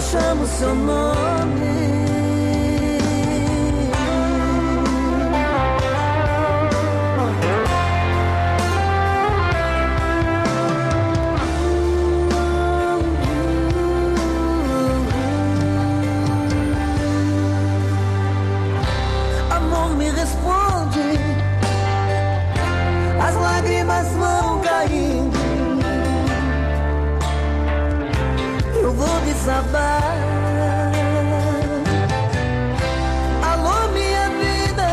chamo seu nome. Amor, me responde. As lágrimas vão caindo. Eu vou desabar. Alô, minha vida.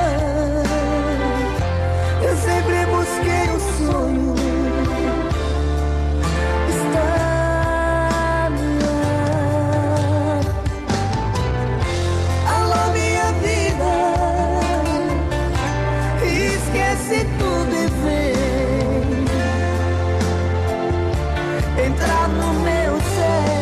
Eu sempre busquei um sonho. Está no ar. Alô, minha vida. Esquece tudo e vem entrar no meu céu.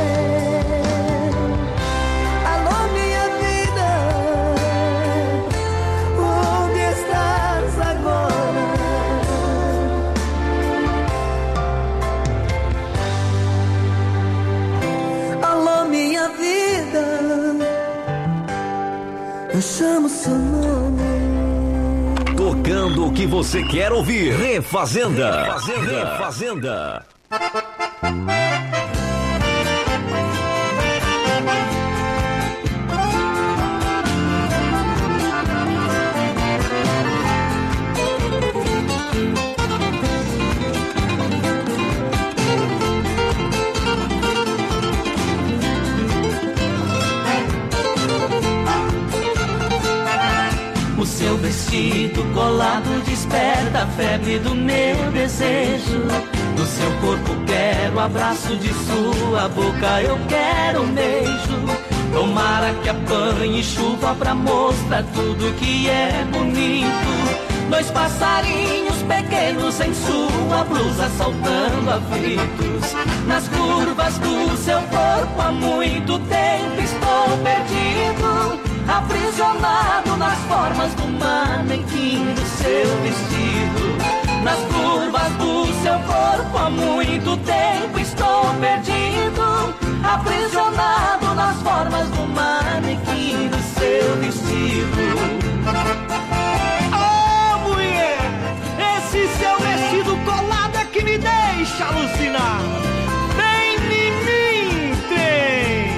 Eu chamo seu nome. Tocando o que você quer ouvir. Refazenda. Refazenda. Refazenda. O seu vestido colado desperta a febre do meu desejo. Do seu corpo quero o abraço, de sua boca eu quero um beijo. Tomara que apanhe chuva pra mostrar tudo que é bonito. Dois passarinhos pequenos em sua blusa saltando aflitos. Nas curvas do seu corpo há muito tempo estou perdido. Aprisionado nas formas do manequim do seu vestido. Nas curvas do seu corpo há muito tempo estou perdido. Aprisionado nas formas do manequim do seu vestido. Oh, mulher! Esse seu vestido colado é que me deixa alucinar. Vem em mim, trem!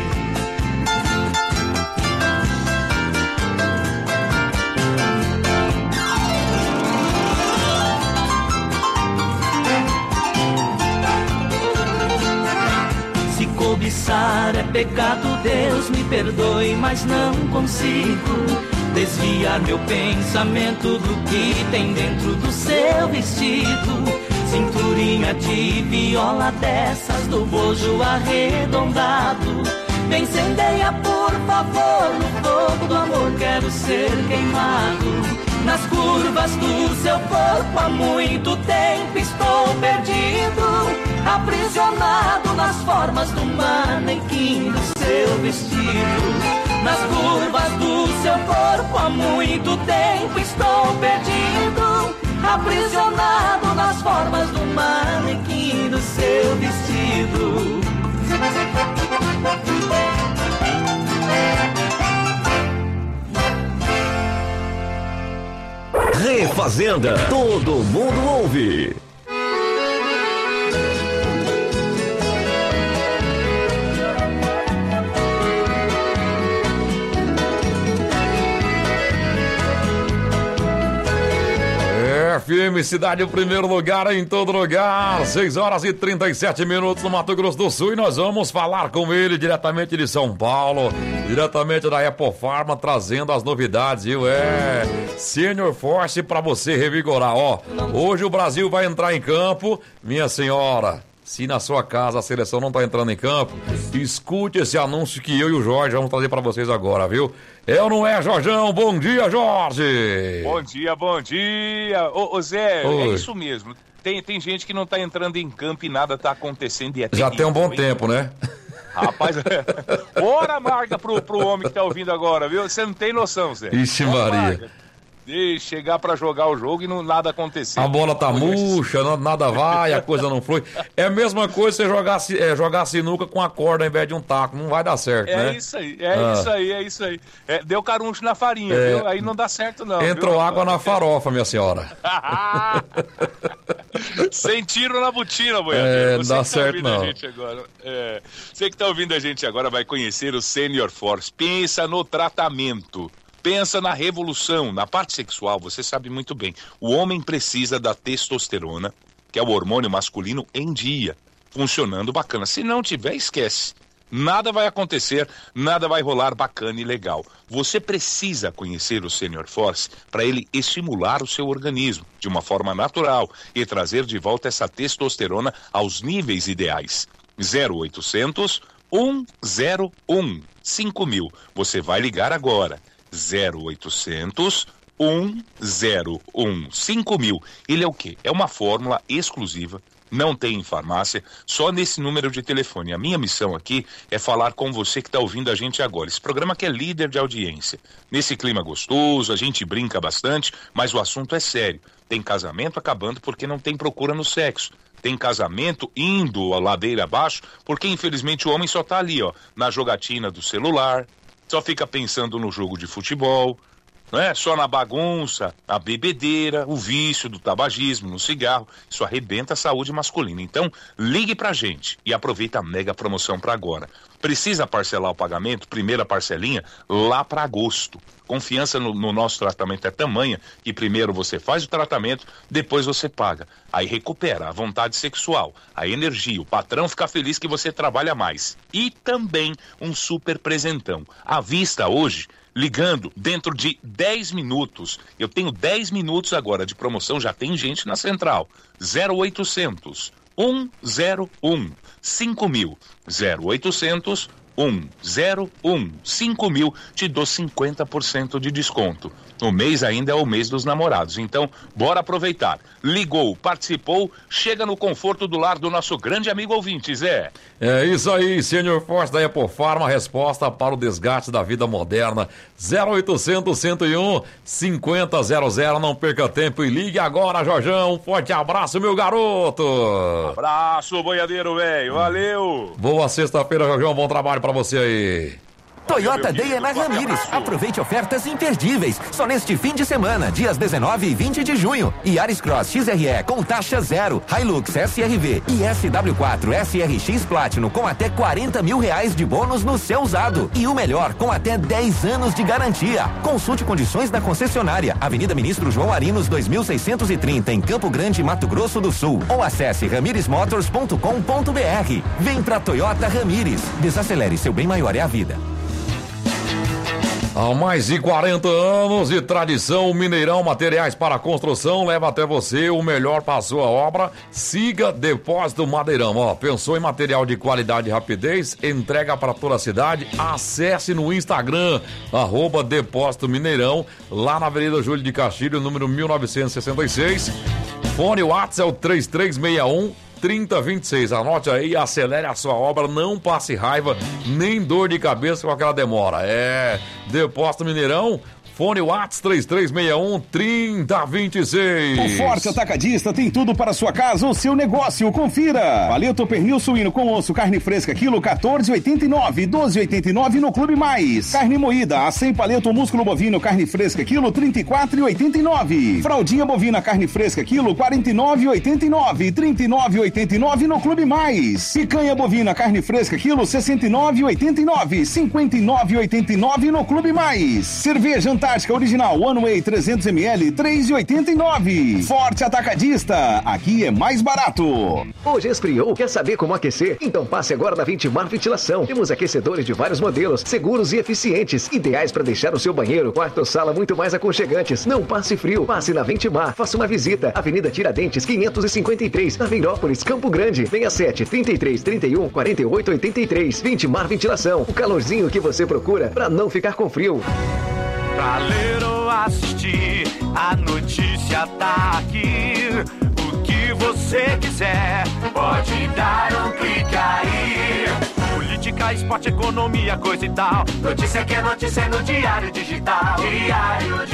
Cobiçar é pecado, Deus me perdoe, mas não consigo desviar meu pensamento do que tem dentro do seu vestido. Cinturinha de viola dessas do bojo arredondado. Me incendeia por favor no fogo do amor, quero ser queimado. Nas curvas do seu corpo há muito tempo estou perdido. Aprisionado nas formas do manequim do seu vestido. Nas curvas do seu corpo há muito tempo estou perdido. Aprisionado nas formas do manequim do seu vestido. Refazenda. Todo mundo ouve. FM Cidade, o primeiro lugar em todo lugar. 6 horas e 37 minutos no Mato Grosso do Sul. E nós vamos falar com ele diretamente de São Paulo, diretamente da Apple Pharma, trazendo as novidades, viu? Senior Force pra você revigorar. Hoje o Brasil vai entrar em campo, minha senhora. Se na sua casa a seleção não tá entrando em campo, escute esse anúncio que eu e o Jorge vamos trazer pra vocês agora, viu? É ou não é, Jorjão? Bom dia, Jorge! Bom dia, bom dia! Ô Zé, Oi. É isso mesmo. Tem gente que não tá entrando em campo e nada tá acontecendo. E Já tem um bom tempo, né? Rapaz, hora amarga pro homem que tá ouvindo agora, viu? Você não tem noção, Zé. Ixi, Maria. De chegar pra jogar o jogo e nada acontecer. A bola tá murcha, nada vai, a coisa não flui. É a mesma coisa você jogar sinuca com a corda ao invés de um taco. Não vai dar certo, né? Isso aí, é isso aí. Deu caruncho na farinha, viu? Aí não dá certo, não. Entrou água na farofa, minha senhora. Sem tiro na botina, boiadeiro. Não dá certo, não. Você que tá ouvindo a gente agora vai conhecer o Senior Force. Pensa no tratamento. Pensa na revolução, na parte sexual, você sabe muito bem. O homem precisa da testosterona, que é o hormônio masculino, em dia, funcionando bacana. Se não tiver, esquece. Nada vai acontecer, nada vai rolar bacana e legal. Você precisa conhecer o Senior Force para ele estimular o seu organismo de uma forma natural e trazer de volta essa testosterona aos níveis ideais. 0800 101 5000. Você vai ligar agora. 0800 101 5000. Ele é o quê? É uma fórmula exclusiva, não tem em farmácia, só nesse número de telefone. A minha missão aqui é falar com você que está ouvindo a gente agora. Esse programa que é líder de audiência. Nesse clima gostoso, a gente brinca bastante, mas o assunto é sério. Tem casamento acabando porque não tem procura no sexo. Tem casamento indo a ladeira abaixo porque infelizmente o homem só tá ali, ó, na jogatina do celular, só fica pensando no jogo de futebol, né? Só na bagunça, a bebedeira, o vício do tabagismo, no cigarro. Isso arrebenta a saúde masculina. Então, ligue pra gente e aproveita a mega promoção para agora. Precisa parcelar o pagamento? Primeira parcelinha lá para agosto. Confiança no nosso tratamento é tamanha que primeiro você faz o tratamento, depois você paga. Aí recupera a vontade sexual, a energia, o patrão fica feliz que você trabalha mais. E também um super presentão. À vista hoje, ligando dentro de 10 minutos. Eu tenho 10 minutos agora de promoção, já tem gente na central. 0800 101 5000. 0800 101 5000. Te dou 50% de desconto. O mês ainda é o mês dos namorados, então bora aproveitar. Ligou, participou, chega no conforto do lar do nosso grande amigo ouvinte, Zé. É isso aí, Senior Force da Epofarma, resposta para o desgaste da vida moderna. 0800 101 5000. Não perca tempo e ligue agora, Jorjão. Um forte abraço, meu garoto. Abraço, boiadeiro, velho. Valeu. Boa sexta-feira, Jorjão. Bom trabalho para você aí. Toyota Day é na Ramires. Aproveite ofertas imperdíveis. Só neste fim de semana, dias 19 e 20 de junho. Yaris Cross XRE com taxa zero. Hilux SRV e SW4 SRX Platinum com até R$40 mil de bônus no seu usado. E o melhor, com até 10 anos de garantia. Consulte condições da concessionária. Avenida Ministro João Arinos 2630 em Campo Grande, Mato Grosso do Sul. Ou acesse ramiresmotors.com.br. Vem pra Toyota Ramires. Desacelere, seu bem maior é a vida. Há mais de 40 anos de tradição, o Mineirão Materiais para Construção leva até você o melhor para a sua obra. Siga Depósito Madeirão. Pensou em material de qualidade e rapidez? Entrega para toda a cidade. Acesse no Instagram, @Depósito Mineirão, lá na Avenida Júlio de Castilho, número 1966. Fone WhatsApp é o 3361-3026. Anote aí, acelere a sua obra, não passe raiva, nem dor de cabeça com aquela demora. Depósito Mineirão, fone WhatsApp 3361-3026. O Forte Atacadista tem tudo para sua casa ou seu negócio. Confira. Paleto pernil suíno com osso, carne fresca, quilo R$14,89, R$12,89 no Clube Mais. Carne moída, a 100 paleto músculo bovino, carne fresca, quilo R$34,89. Fraldinha bovina, carne fresca, quilo R$49,89, R$39,89 no Clube Mais. Picanha bovina, carne fresca, quilo R$69,89, R$59,89 no Clube Mais. Cerveja Antártica Original One Way 300ml, R$3,89. Forte Atacadista, aqui é mais barato. Hoje esfriou, quer saber como aquecer? Então passe agora na Ventimar Ventilação. Temos aquecedores de vários modelos, seguros e eficientes, ideais para deixar o seu banheiro, quarto ou sala muito mais aconchegantes. Não passe frio, passe na Ventimar, faça uma visita. Avenida Tiradentes, 553, Aveirópolis, Campo Grande. 67-33-31-48-83. Ventimar Ventilação, o calorzinho que você procura para não ficar com frio. Pra ler ou assistir, a notícia tá aqui. O que você quiser, pode dar um clique aí. Política música, esporte, economia, coisa e tal. Notícia que é notícia no Diário Digital. Diário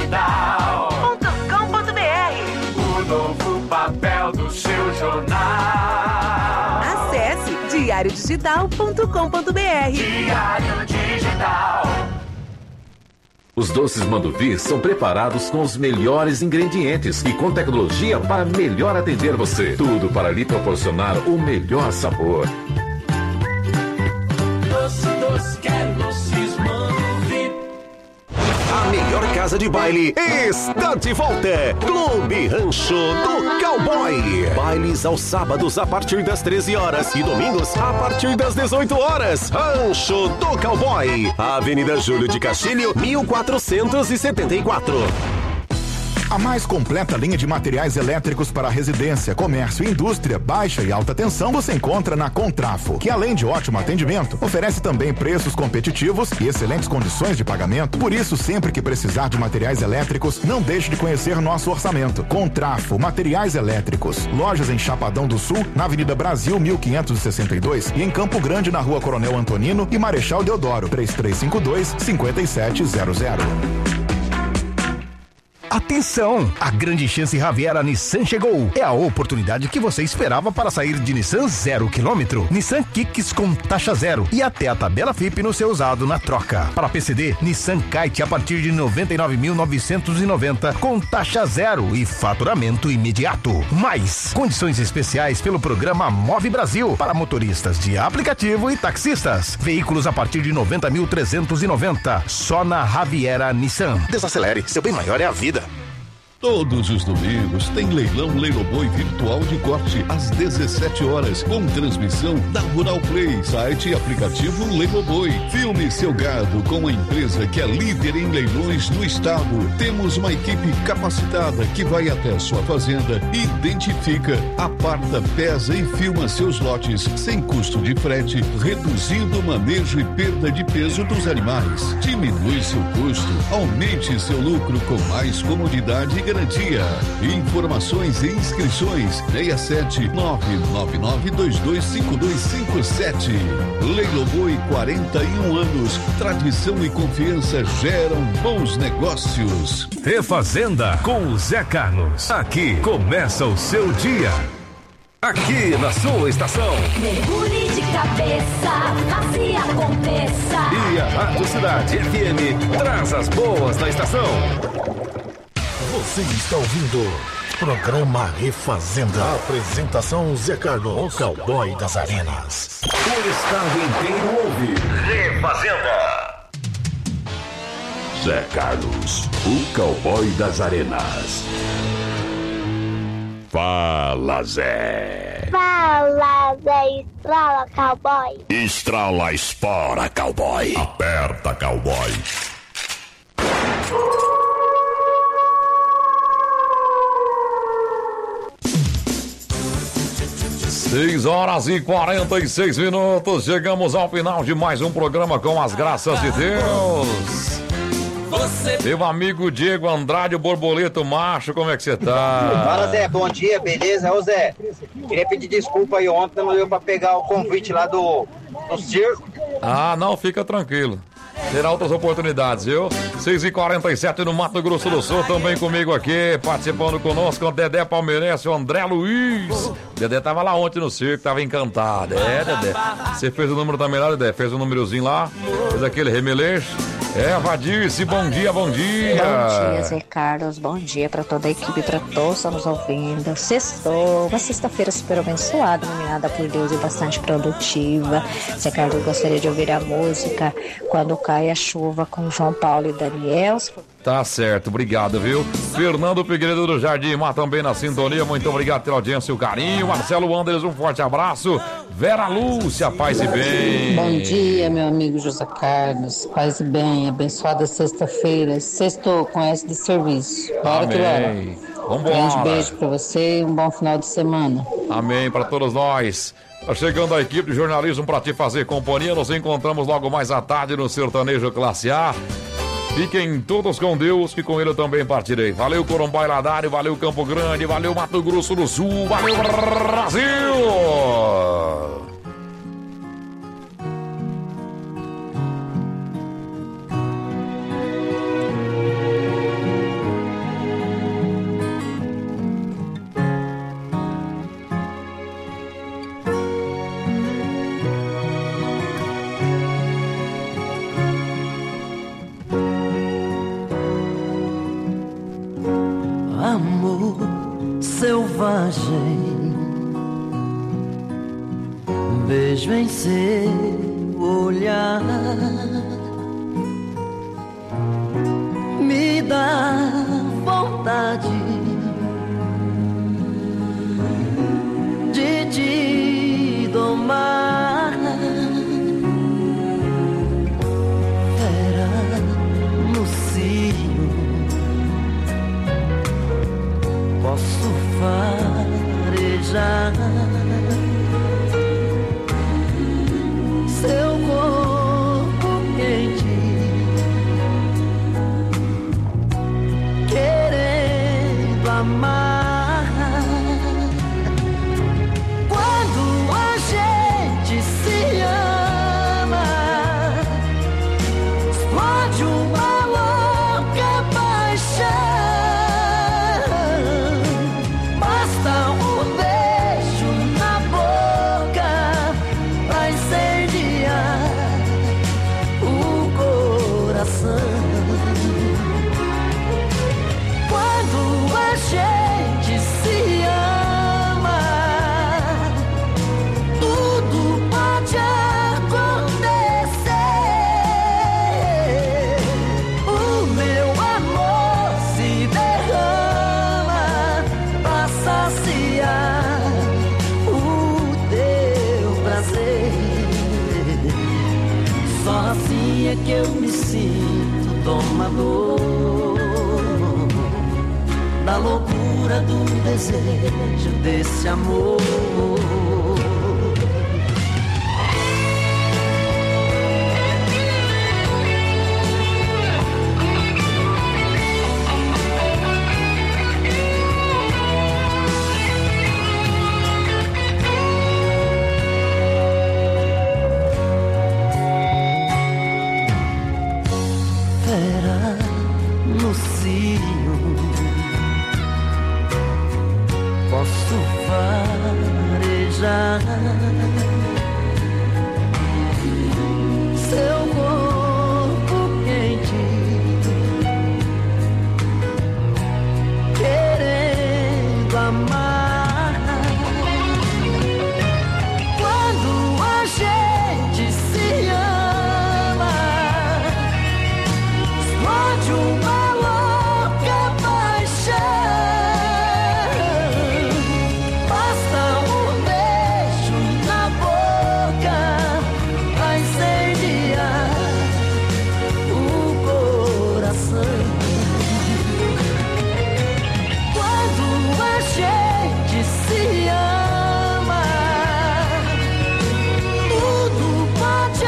Digital.com.br. O novo papel do seu jornal. Acesse diariodigital.com.br. Diário Digital. Os doces Manduvi são preparados com os melhores ingredientes e com tecnologia para melhor atender você. Tudo para lhe proporcionar o melhor sabor. Doce, quero doces Manduvi. A melhor casa de baile está de volta. Clube Rancho do Cowboy. Bailes aos sábados a partir das 13 horas e domingos a partir das 18 horas. Rancho do Cowboy. Avenida Júlio de Castilho, 1474. A mais completa linha de materiais elétricos para residência, comércio e indústria, baixa e alta tensão você encontra na Contrafo, que além de ótimo atendimento, oferece também preços competitivos e excelentes condições de pagamento. Por isso, sempre que precisar de materiais elétricos, não deixe de conhecer nosso orçamento. Contrafo, materiais elétricos. Lojas em Chapadão do Sul, na Avenida Brasil 1562 e em Campo Grande, na Rua Coronel Antonino e Marechal Deodoro, 3352-5700. Atenção! A grande chance Riviera Nissan chegou. É a oportunidade que você esperava para sair de Nissan 0 km. Nissan Kicks com taxa zero e até a tabela FIP no seu usado na troca. Para PCD, Nissan Kite a partir de 99.990 com taxa zero e faturamento imediato. Mais condições especiais pelo programa Move Brasil para motoristas de aplicativo e taxistas. Veículos a partir de 90.390 só na Riviera Nissan. Desacelere, seu bem maior é a vida. Todos os domingos tem leilão Leiloboi virtual de corte às 17 horas com transmissão da Rural Play, site e aplicativo Leiloboi. Filme seu gado com a empresa que é líder em leilões no estado. Temos uma equipe capacitada que vai até a sua fazenda, identifica, aparta, pesa e filma seus lotes sem custo de frete, reduzindo o manejo e perda de peso dos animais. Diminui seu custo, aumente seu lucro com mais comodidade e garantia. Informações e inscrições 67 999225257. Leiloboi, 41 anos. Tradição e confiança geram bons negócios. Refazenda com o Zé Carlos. Aqui começa o seu dia. Aqui na sua estação. Mergulhe de cabeça, assim aconteça. E a Rádio Cidade FM traz as boas da estação. Você está ouvindo programa Refazenda. Apresentação Zé Carlos, o cowboy das arenas. O estado inteiro ouve Refazenda. Zé Carlos, o cowboy das arenas. Fala, Zé. Fala, Zé. Estrala, cowboy. Estrala, espora, cowboy. Aperta, cowboy. 6h46. Chegamos ao final de mais um programa com as graças de Deus. Meu amigo Diego Andrade, o Borboleto Macho, como é que você tá? Fala, Zé, bom dia, beleza? Ô, Zé, queria pedir desculpa aí, ontem não deu pra pegar o convite lá do circo. Ah, não, fica tranquilo. Terá outras oportunidades, viu? 6h47 no Mato Grosso do Sul, também comigo aqui, participando conosco, o Dedé Palmeirense, o André Luiz. O Dedé tava lá ontem no circo, tava encantado. É, Dedé. Você fez o número também lá, Dedé? Fez o númerozinho lá, fez aquele remeleixo. É, Vadice, bom dia, bom dia. Bom dia, Zé Carlos, bom dia para toda a equipe, para todos que estão nos ouvindo. Sextou, uma sexta-feira super abençoada, iluminada por Deus e bastante produtiva. Zé Carlos, gostaria de ouvir a música Quando Cai a Chuva com João Paulo e Daniel. Tá certo, obrigado, viu? Fernando Figueiredo do Jardim Mar também na sintonia, muito obrigado pela audiência e o carinho. Marcelo Anderes, um forte abraço. Vera Lúcia, paz e bem. Bom dia, meu amigo José Carlos, paz e bem, abençoada sexta-feira. Sextou com S de serviço. Bora. Amém. Que bora. Vambora. Um grande beijo pra você e um bom final de semana. Amém para todos nós. Tá chegando a equipe de jornalismo para te fazer companhia. Nos encontramos logo mais à tarde no Sertanejo Classe A. Fiquem todos com Deus, que com ele eu também partirei. Valeu, Corumbá Ladário, valeu, Campo Grande, valeu, Mato Grosso do Sul, valeu, Brasil! seu olhar me dá vontade de te domar. Fera no cio, posso farejar seu corpo quente, querendo amar. Quando a gente se ama, explode uma louca paixão. Basta um beijo na boca pra incendiar o coração. Quando a gente se ama, tudo pode acontecer. O meu amor se derrama pra saciar o teu prazer. Só assim é que eu me sinto domador da loucura do desejo desse amor. Fera no cio, posso farejar seu corpo quente, querendo amar. Quando a gente se ama, explode uma louca paixão. Basta um beijo na boca pra incendiar o coração. Quando a gente se ama, tudo pode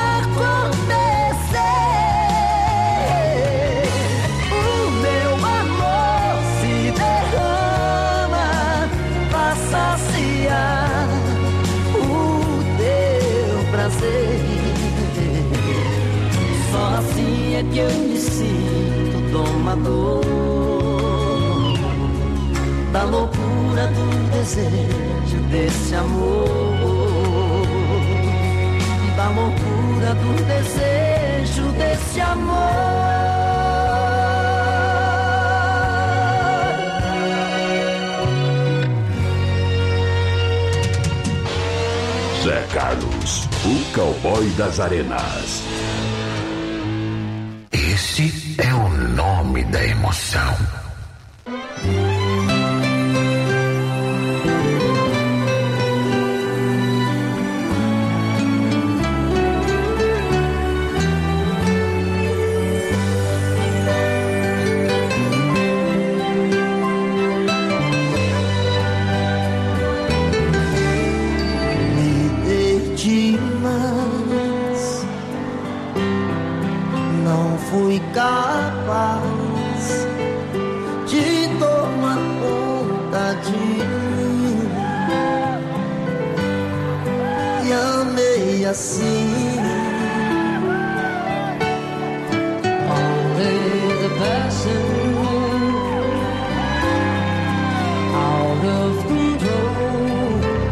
acontecer. O meu amor se derrama pra saciar o teu prazer. Só assim é que eu me sinto domador da loucura do desejo desse amor, da loucura do desejo desse amor. Zé Carlos, o cowboy das arenas. Esse é o nome da emoção. Me perdi, mas não fui capaz de tomar conta de mim. E amei assim. Only the passion out of control.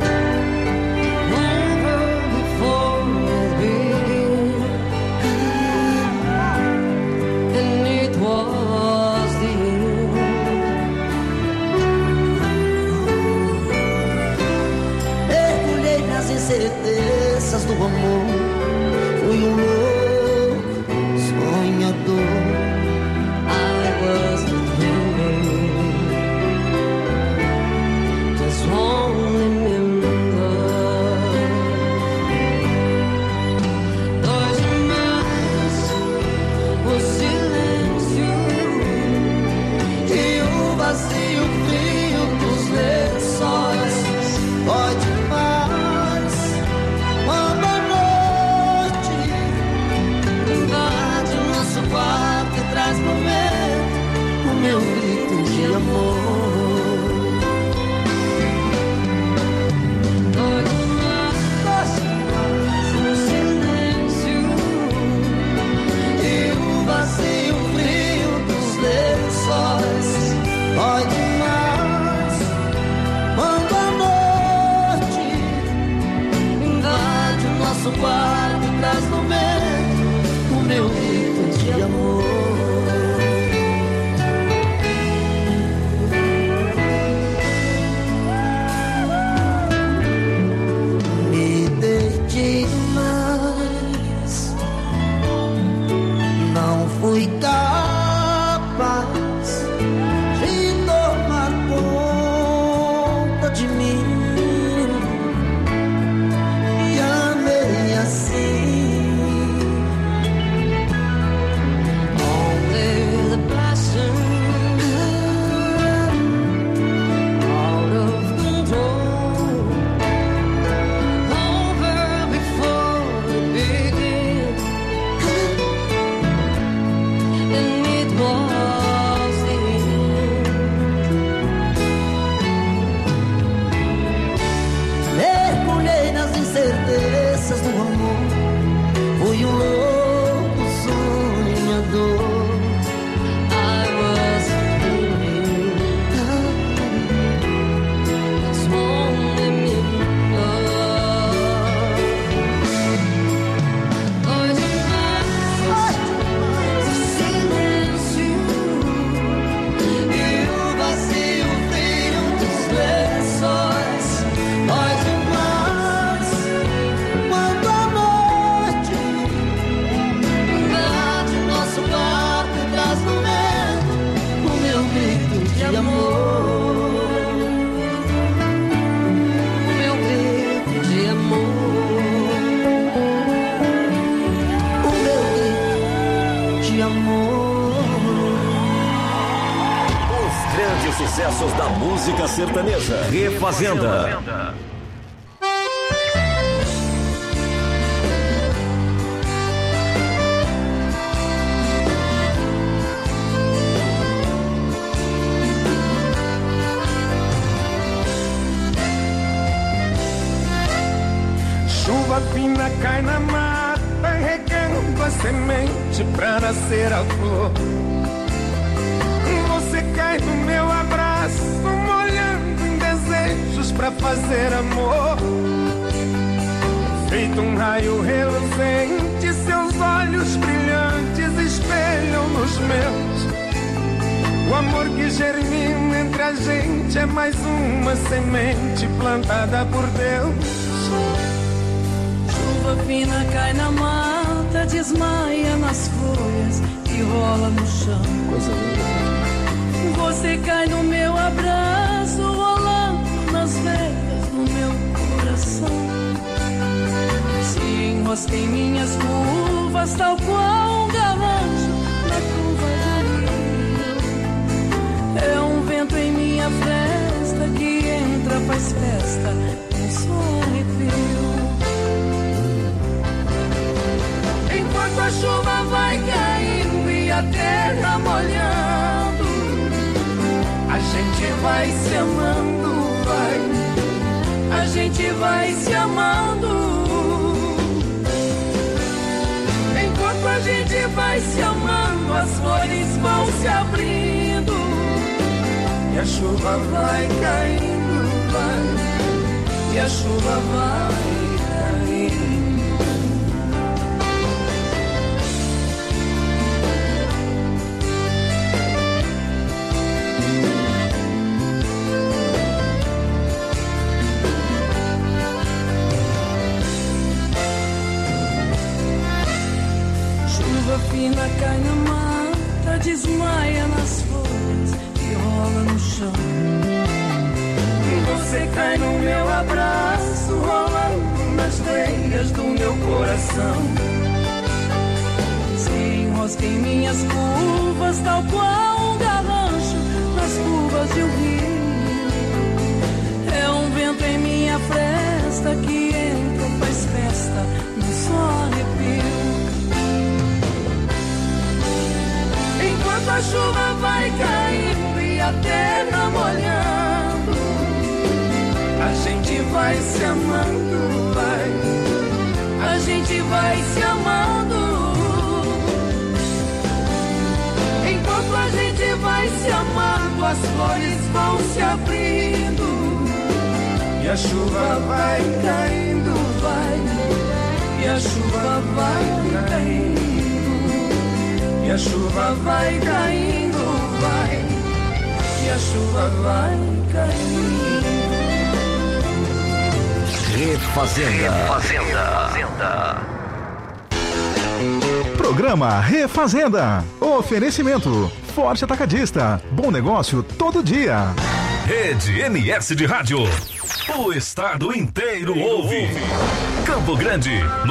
Never before it began, and it was the end. Mergulhei nas incertezas do Fui um louco sonhador. I was dreaming. Just won't remember. Dói demais o silêncio e o vazio frio dos lençóis. Dói demais quando a noite invade o nosso quarto e traz no vento o meu grito de amor. Dói demais o silêncio e o vazio frio dos lençóis. Dói demais quando a noite invade o nosso quarto e traz no vento o meu grito de amor. Me perdi demais, não fui capaz de tomar conta de mim. E amei assim. Only the passion out of control. Over before it began. And it was the end. Mergulhei nas incertezas do amor. Fui um louco sonhador. I was dreaming. Just won't remember. Dói demais o silêncio e o vazio frio dos lençóis. Dói demais quando a noite invade nosso quarto e traz no vento o meu grito de amor. O meu grito de amor. O meu grito de amor. Os grandes sucessos da música sertaneja. Refazenda. Chuva fina cai na mata, regando a semente pra nascer a flor. Você cai no meu abraço, molhando em desejos pra fazer amor. Feito um raio reluzente, seus olhos brilhantes espelham nos meus. O amor que germina entre a gente é mais uma semente plantada por Deus. Chuva fina cai na mata, desmaia nas folhas e rola no chão. Coisa linda. Você cai no meu abraço, rolando nas veias do meu coração. Se enrosca em minhas curvas, tal qual um garrancho na curva do rio. É um vento em minha festa que entra, faz festa, um só arrepio. Enquanto a chuva vai caindo e a terra molhando, a gente vai se amando, vai. A gente vai se amando. Enquanto a gente vai se amando, as flores vão se abrindo e a chuva vai caindo, vai. E a chuva vai caindo. chuva fina cai na mata, desmaia nas folhas e rola no chão. E você cai no meu abraço, rolando nas veias do meu coração. Se enrosca em minhas curvas, tal qual um garrancho nas curvas de um rio. É um vento em minha fresta que entra, faz festa, não só arrepio. Enquanto a chuva vai caindo e a terra molhando, a gente vai se amando, vai. A gente vai se amando. Enquanto a gente vai se amando, as flores vão se abrindo. E a chuva vai caindo, vai. E a chuva vai caindo. E a chuva vai caindo, vai. E a chuva vai caindo. Refazenda. Programa Refazenda. Oferecimento Forte Atacadista. Bom negócio todo dia. Rede MS de Rádio. O estado inteiro ouve. Campo Grande,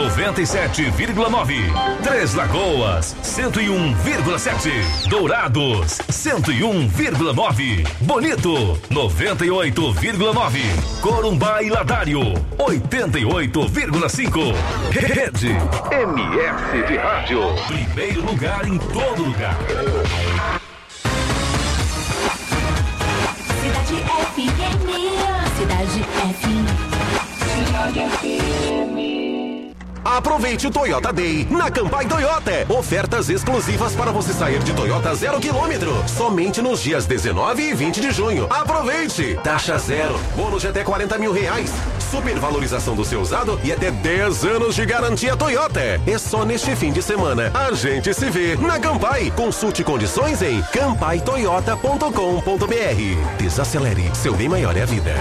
97,9. Três Lagoas, 101,7. Dourados, 101,9. Bonito, 98,9. Corumbá e Ladário, 88,5. Rede MS de Rádio. Primeiro lugar em todo lugar. Cidade FM. Cidade FM. Cidade FM. Aproveite o Toyota Day na Campai Toyota. Ofertas exclusivas para você sair de Toyota 0 km. Somente nos dias 19 e 20 de junho. Aproveite! Taxa zero, bônus de até R$40 mil. Supervalorização do seu usado e até 10 anos de garantia Toyota. É só neste fim de semana. A gente se vê na Campai. Consulte condições em campaitoyota.com.br. Desacelere, seu bem maior é a vida.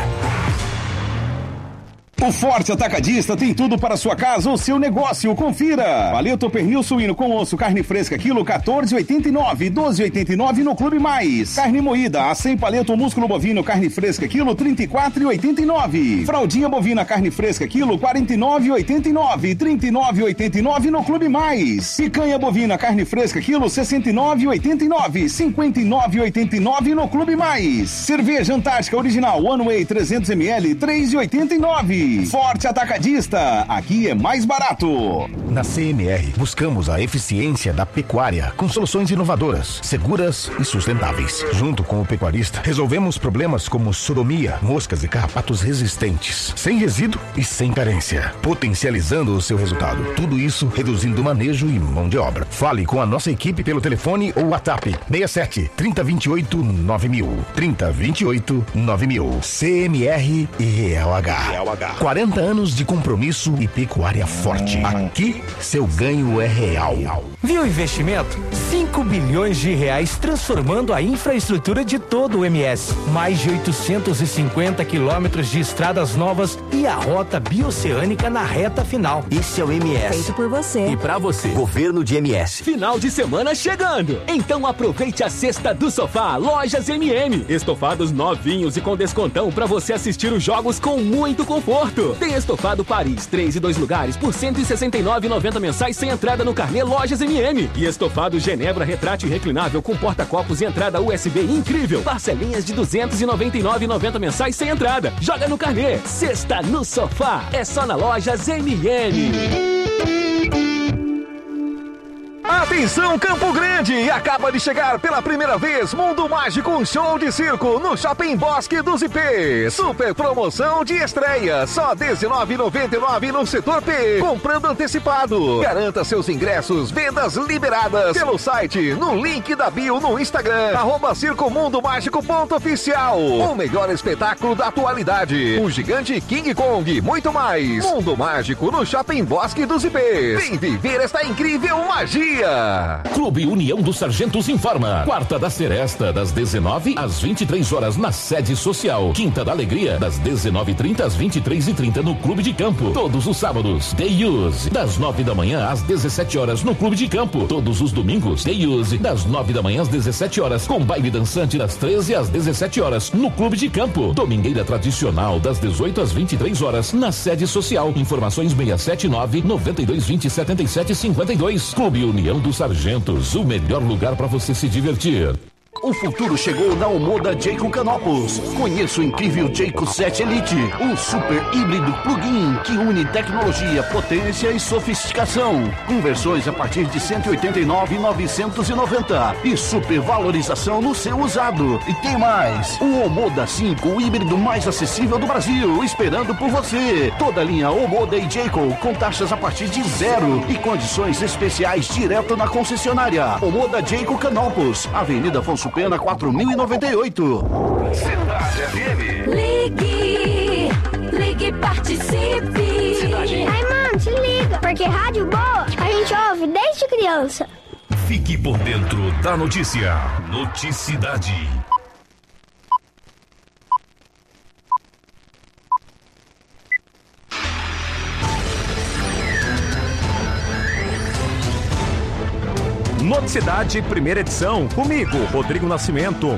O Forte Atacadista tem tudo para sua casa ou seu negócio. Confira. Paleto pernil suíno com osso, carne fresca, quilo 14,89, 12,89 no Clube Mais. Carne moída, a 100 paleto músculo bovino, carne fresca, quilo 34,89. Fraldinha bovina, carne fresca, quilo 49,89, 39,89 no Clube Mais. Picanha bovina, carne fresca, quilo 69,89, 59,89 no Clube Mais. Cerveja Antártica Original One Way 300ml, 3,89. Forte Atacadista, aqui é mais barato. Na CMR, buscamos a eficiência da pecuária com soluções inovadoras, seguras e sustentáveis. Junto com o pecuarista, resolvemos problemas como sodomia, moscas e carrapatos resistentes, sem resíduo e sem carência, potencializando o seu resultado. Tudo isso reduzindo manejo e mão de obra. Fale com a nossa equipe pelo telefone ou WhatsApp 67 3028 9000. 3028 9000. CMR e RLH. 40 anos de compromisso e pecuária forte. Aqui, seu ganho é real. Viu o investimento? 5 bilhões de reais transformando a infraestrutura de todo o MS. Mais de 850 quilômetros de estradas novas e a rota bioceânica na reta final. Esse é o MS. Feito por você. E pra você. Governo de MS. Final de semana chegando. Então aproveite a Sexta do Sofá Lojas MM. Estofados novinhos e com descontão pra você assistir os jogos com muito conforto. Tem estofado Paris, 3 e 2 lugares por R$ 169,90 mensais sem entrada no carnê Lojas MM. E estofado Genebra retrátil reclinável com porta-copos e entrada USB incrível. Parcelinhas de R$ 299,90 mensais sem entrada. Joga no carnê. Sexta no Sofá. É só na Lojas MM. Atenção Campo Grande, acaba de chegar pela primeira vez Mundo Mágico Show de Circo no Shopping Bosque dos IPs. Super promoção de estreia, só R$19,99 no setor P, comprando antecipado. Garanta seus ingressos, vendas liberadas pelo site, no link da bio no Instagram, @circomundomágico.oficial. O melhor espetáculo da atualidade, o gigante King Kong, muito mais. Mundo Mágico no Shopping Bosque dos IPs. Vem viver esta incrível magia. Serra. Clube União dos Sargentos informa. Quarta da Seresta, das 19 às 23 horas na sede social. Quinta da Alegria, das 19h30 às 23h30 no Clube de Campo. Todos os sábados, Day Use, das 9 da manhã às 17 horas no Clube de Campo. Todos os domingos, Day Use, das 9 da manhã às 17 horas, com baile dançante das 13 às 17 horas no Clube de Campo. Domingueira tradicional, das 18 às 23 horas na sede social. Informações 679-9220-7752. Clube União dos Sargentos, o melhor lugar para você se divertir. O futuro chegou na Omoda Jayco Canopus. Conheça o incrível Jayco 7 Elite, o super híbrido plug-in que une tecnologia, potência e sofisticação. Com versões a partir de R$ 189.990 e super valorização no seu usado. E tem mais, o Omoda 5, o híbrido mais acessível do Brasil, esperando por você. Toda a linha Omoda e Jayco com taxas a partir de 0 e condições especiais direto na concessionária. Omoda Jayco Canopus, Avenida Afonso Pena 4098. Cidade FM. Ligue e participe. Cidade. Ai, mano, se liga, porque rádio boa a gente ouve desde criança. Fique por dentro da notícia. Noticidade. Noticidade, primeira edição. Comigo, Rodrigo Nascimento.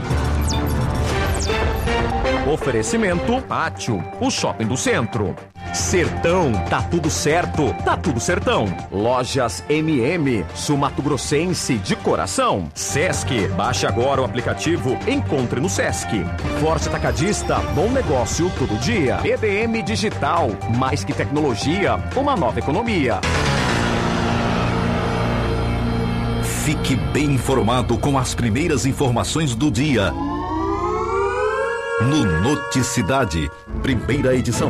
Oferecimento Pátio, o shopping do centro. Sertão, tá tudo certo, tá tudo sertão. Lojas MM, Sul Mato Grossense de coração. Sesc, baixe agora o aplicativo, encontre no Sesc. Forte Atacadista, bom negócio todo dia. BDM Digital, mais que tecnologia, uma nova economia. Fique bem informado com as primeiras informações do dia. No Noticidade, primeira edição.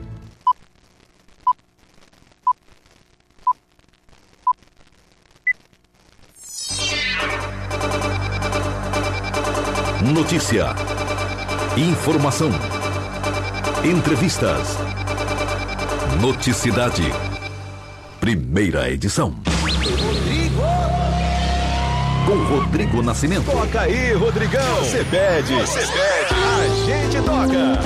Notícia, informação, entrevistas. Noticidade, primeira edição. Com Rodrigo Nascimento. Toca aí, Rodrigão. Você pede. A gente toca.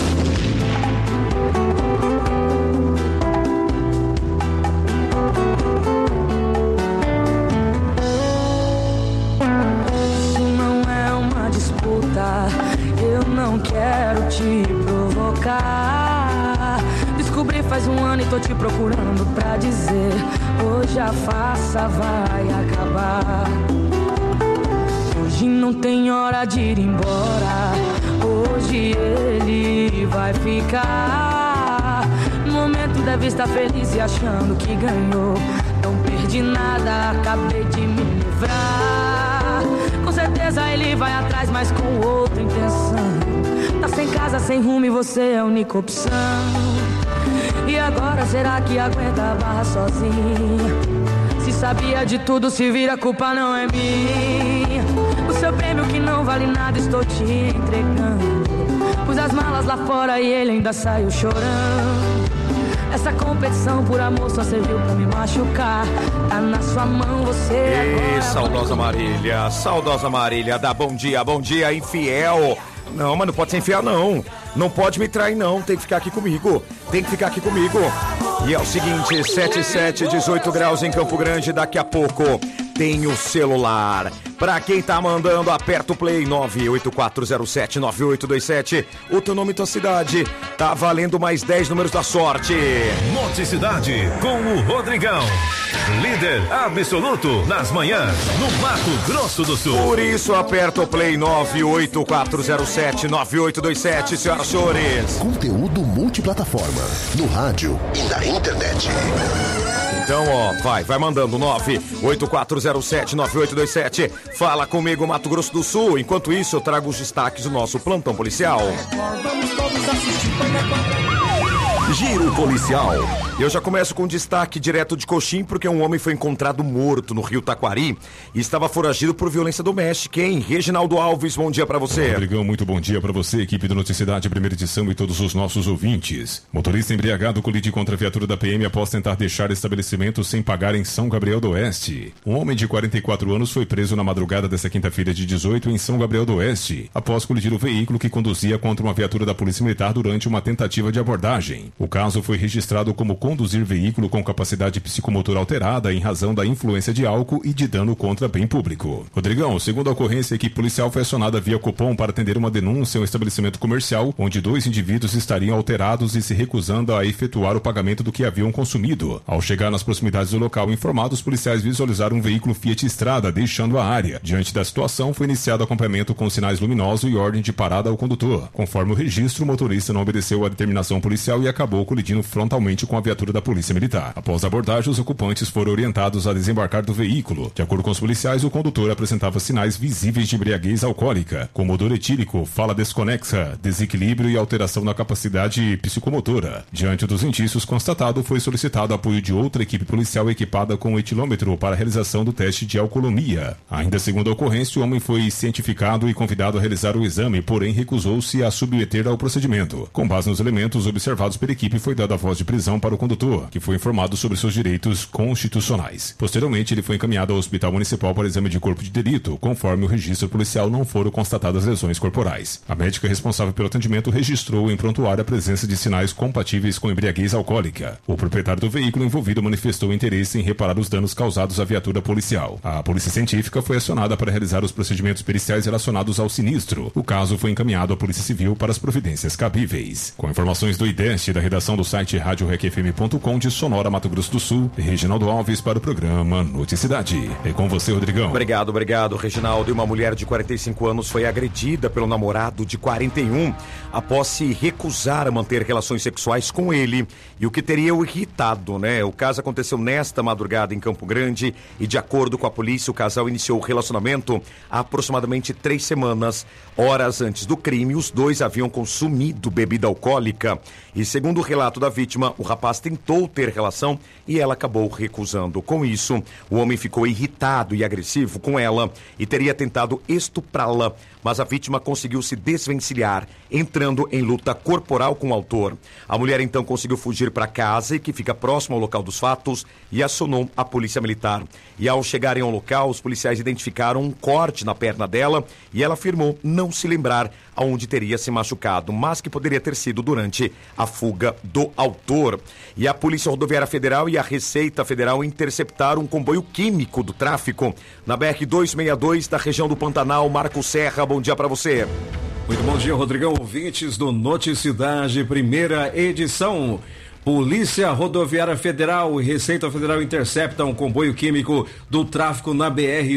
Isso não é uma disputa, eu não quero te provocar. Descobri faz um ano e tô te procurando pra dizer: hoje a farsa vai acabar. Hoje não tem hora de ir embora, hoje ele vai ficar. No momento deve estar feliz e achando que ganhou. Não perdi nada, acabei de me livrar. Com certeza ele vai atrás, mas com outra intenção. Tá sem casa, sem rumo e você é a única opção. E agora será que aguenta a barra sozinha? Se sabia de tudo, se vira, a culpa não é minha. O seu prêmio que não vale nada estou te entregando. Pus as malas lá fora e ele ainda saiu chorando. Essa competição por amor só serviu pra me machucar. Tá na sua mão, você agora. Saudosa Marília, dá bom dia, infiel. Não, mas não pode ser infiel, não. Não pode me trair, não. Tem que ficar aqui comigo. E é o seguinte, 77, 18 graus em Campo Grande, daqui a pouco tem o celular. Pra quem tá mandando, aperta o play 984079827. O teu nome e tua cidade. Tá valendo mais 10 números da sorte. Noticidade com o Rodrigão. Líder absoluto nas manhãs no Mato Grosso do Sul. Por isso aperta o play 984079827, senhoras e senhores. Conteúdo multiplataforma, no rádio e na internet. Então, ó, vai mandando 984079827. Fala comigo, Mato Grosso do Sul. Enquanto isso, eu trago os destaques do nosso plantão policial. Giro policial. Eu já começo com destaque direto de Coxim, porque um homem foi encontrado morto no Rio Taquari e estava foragido por violência doméstica, hein? Reginaldo Alves, bom dia pra você. Rodrigão, muito bom dia pra você, equipe do Noticiedade, primeira edição e todos os nossos ouvintes. Motorista embriagado colide contra a viatura da PM após tentar deixar estabelecimento sem pagar em São Gabriel do Oeste. Um homem de 44 anos foi preso na madrugada desta quinta-feira de 18 em São Gabriel do Oeste, após colidir o veículo que conduzia contra uma viatura da Polícia Militar durante uma tentativa de abordagem. O caso foi registrado como conduzir veículo com capacidade psicomotora alterada em razão da influência de álcool e de dano contra bem público. Rodrigão, segundo a ocorrência, a equipe policial foi acionada via Copom para atender uma denúncia em um estabelecimento comercial, onde 2 indivíduos estariam alterados e se recusando a efetuar o pagamento do que haviam consumido. Ao chegar nas proximidades do local informado, os policiais visualizaram um veículo Fiat Strada deixando a área. Diante da situação, foi iniciado acompanhamento com sinais luminosos e ordem de parada ao condutor. Conforme o registro, o motorista não obedeceu à determinação policial e acabou colidindo frontalmente com a viatura da Polícia Militar. Após a abordagem, os ocupantes foram orientados a desembarcar do veículo. De acordo com os policiais, o condutor apresentava sinais visíveis de embriaguez alcoólica, como odor etílico, fala desconexa, desequilíbrio e alteração na capacidade psicomotora. Diante dos indícios constatados, foi solicitado apoio de outra equipe policial equipada com etilômetro para a realização do teste de alcoolemia. Ainda segundo a ocorrência, o homem foi cientificado e convidado a realizar o exame, porém recusou-se a submeter ao procedimento. Com base nos elementos observados pela equipe, foi dada a voz de prisão para o condutor, que foi informado sobre seus direitos constitucionais. Posteriormente, ele foi encaminhado ao Hospital Municipal para exame de corpo de delito. Conforme o registro policial, não foram constatadas lesões corporais. A médica responsável pelo atendimento registrou em prontuário a presença de sinais compatíveis com embriaguez alcoólica. O proprietário do veículo envolvido manifestou interesse em reparar os danos causados à viatura policial. A polícia científica foi acionada para realizar os procedimentos periciais relacionados ao sinistro. O caso foi encaminhado à Polícia Civil para as providências cabíveis. Com informações do IDEST, da redação do site RadioRecFM.com de Sonora, Mato Grosso do Sul, Reginaldo Alves para o programa Noticiedade. É com você, Rodrigão. Obrigado, Reginaldo. E uma mulher de 45 anos foi agredida pelo namorado de 41 após se recusar a manter relações sexuais com ele, e o que teria o irritado, né? O caso aconteceu nesta madrugada em Campo Grande e, de acordo com a polícia, o casal iniciou o relacionamento há aproximadamente 3 semanas. Horas antes do crime, os dois haviam consumido bebida alcoólica e, segundo o relato da vítima, o rapaz tentou ter relação e ela acabou recusando. Com isso, o homem ficou irritado e agressivo com ela e teria tentado estuprá-la, mas a vítima conseguiu se desvencilhar, entrando em luta corporal com o autor. A mulher então conseguiu fugir para casa, que fica próximo ao local dos fatos, e acionou a polícia militar. E ao chegarem ao local, os policiais identificaram um corte na perna dela e ela afirmou não se lembrar aonde teria se machucado, mas que poderia ter sido durante a fuga do autor. E a Polícia Rodoviária Federal e a Receita Federal interceptaram um comboio químico do tráfico na BR-262 da região do Pantanal. Marco Serra, bom dia para você. Muito bom dia, Rodrigão, ouvintes do Noticiedade, primeira edição. Polícia Rodoviária Federal e Receita Federal interceptam um comboio químico do tráfico na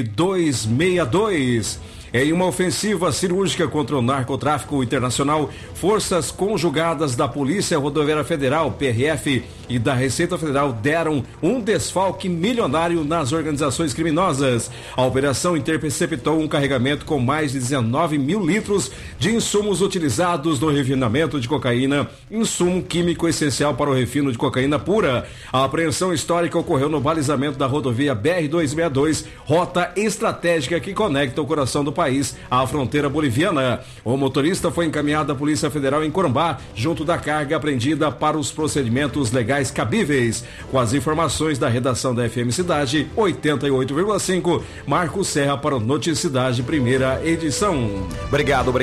BR-262. Em uma ofensiva cirúrgica contra o narcotráfico internacional, forças conjugadas da Polícia Rodoviária Federal, PRF, e da Receita Federal deram um desfalque milionário nas organizações criminosas. A operação interceptou um carregamento com mais de 19 mil litros de insumos utilizados no refinamento de cocaína, insumo químico essencial para o refino de cocaína pura. A apreensão histórica ocorreu no balizamento da rodovia BR-262, rota estratégica que conecta o coração do país à fronteira boliviana. O motorista foi encaminhado à Polícia Federal em Corumbá, junto da carga apreendida para os procedimentos legais cabíveis. Com as informações da redação da FM Cidade 88,5, Marco Serra para o Noticiedade, primeira edição. Obrigado.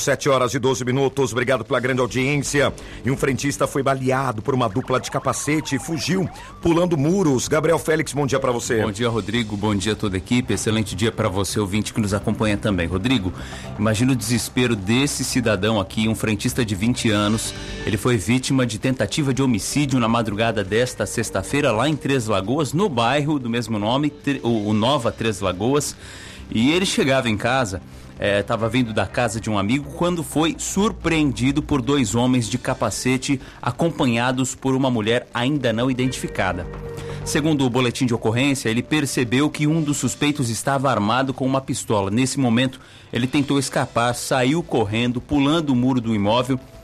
7h12. Obrigado pela grande audiência. E um frentista foi baleado por uma dupla de capacete e fugiu pulando muros. Gabriel Félix, bom dia para você. Bom dia, Rodrigo. Bom dia a toda a equipe. Excelente dia para você, ouvinte que nos acompanha também. Rodrigo, imagina o desespero desse cidadão aqui, um frentista de 20 anos. Ele foi vítima de tentativa de homicídio na madrugada desta sexta-feira lá em Três Lagoas, no bairro do mesmo nome, o Nova Três Lagoas. E ele chegava em casa, estava vindo da casa de um amigo, quando foi surpreendido por 2 homens de capacete acompanhados por uma mulher ainda não identificada. Segundo o boletim de ocorrência, ele percebeu que um dos suspeitos estava armado com uma pistola. Nesse momento, ele tentou escapar, saiu correndo, pulando o muro do imóvel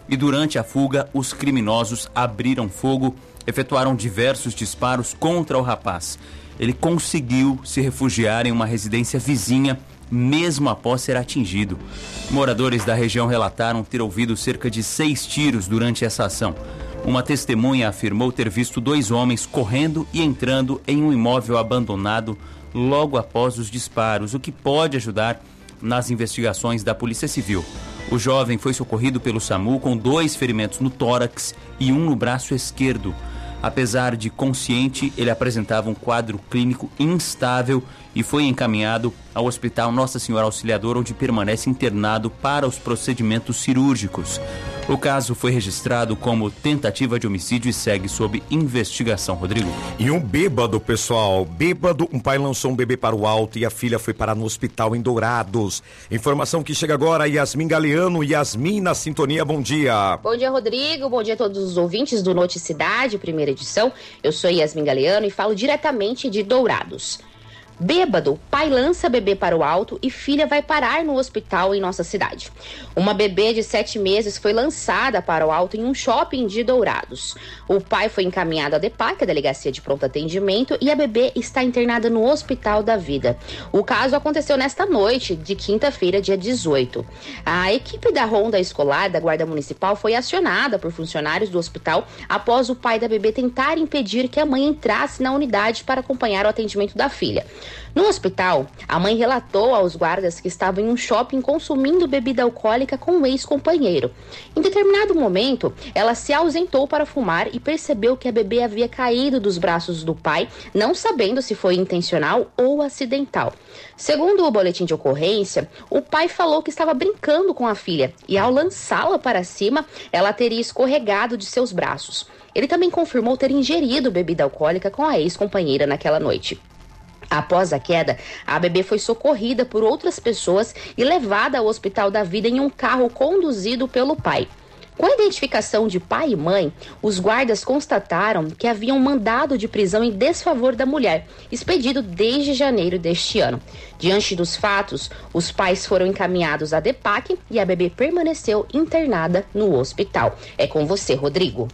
e durante a fuga os criminosos abriram fogo, efetuaram diversos disparos contra o rapaz. Ele conseguiu se refugiar em uma residência vizinha, mesmo após ser atingido. Moradores da região relataram ter ouvido cerca de 6 tiros durante essa ação. Uma testemunha afirmou ter visto 2 homens correndo e entrando em um imóvel abandonado logo após os disparos, o que pode ajudar nas investigações da Polícia Civil. O jovem foi socorrido pelo SAMU com 2 ferimentos no tórax e 1 no braço esquerdo. Apesar de consciente, ele apresentava um quadro clínico instável e foi encaminhado ao Hospital Nossa Senhora Auxiliadora, onde permanece internado para os procedimentos cirúrgicos. O caso foi registrado como tentativa de homicídio e segue sob investigação, Rodrigo. E um bêbado, pessoal, um pai lançou um bebê para o alto e a filha foi parar no hospital em Dourados. Informação que chega agora, Yasmin Galeano. Yasmin na sintonia, bom dia. Bom dia, Rodrigo, bom dia a todos os ouvintes do Noticidade, primeira edição. Eu sou Yasmin Galeano e falo diretamente de Dourados. Bêbado, pai lança bebê para o alto e filha vai parar no hospital em nossa cidade. Uma bebê de 7 meses foi lançada para o alto em um shopping de Dourados. O pai foi encaminhado à DEPAC, a Delegacia de Pronto Atendimento, e a bebê está internada no Hospital da Vida. O caso aconteceu nesta noite de quinta-feira, dia 18. A equipe da Ronda Escolar da Guarda Municipal foi acionada por funcionários do hospital após o pai da bebê tentar impedir que a mãe entrasse na unidade para acompanhar o atendimento da filha. No hospital, a mãe relatou aos guardas que estava em um shopping consumindo bebida alcoólica com um ex-companheiro. Em determinado momento, ela se ausentou para fumar e percebeu que a bebê havia caído dos braços do pai, não sabendo se foi intencional ou acidental. Segundo o boletim de ocorrência, o pai falou que estava brincando com a filha e, ao lançá-la para cima, ela teria escorregado de seus braços. Ele também confirmou ter ingerido bebida alcoólica com a ex-companheira naquela noite. Após a queda, a bebê foi socorrida por outras pessoas e levada ao Hospital da Vida em um carro conduzido pelo pai. Com a identificação de pai e mãe, os guardas constataram que havia um mandado de prisão em desfavor da mulher, expedido desde janeiro deste ano. Diante dos fatos, os pais foram encaminhados à DEPAC e a bebê permaneceu internada no hospital. É com você, Rodrigo.